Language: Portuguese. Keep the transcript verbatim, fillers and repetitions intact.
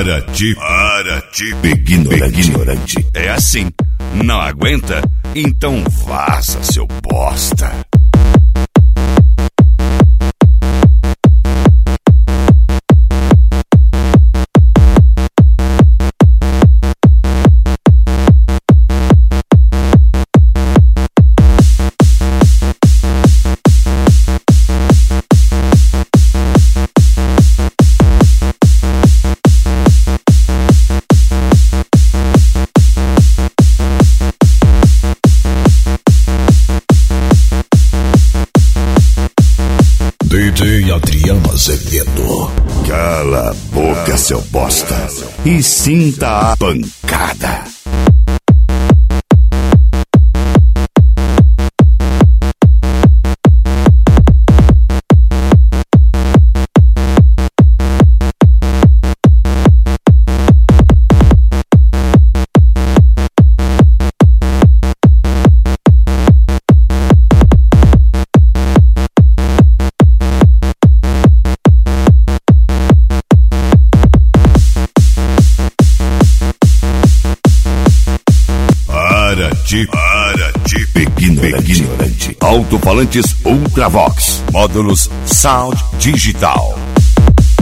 Para ti, para ti, ignorante. ignorante. É assim, não aguenta? Então vaza, seu bosta. D J Adriano Azevedo. Cala a boca, seu bosta, e sinta a pancada. Para ti, para ti, ignorante. ignorante. Alto-falantes Ultravox, módulos Sound Digital.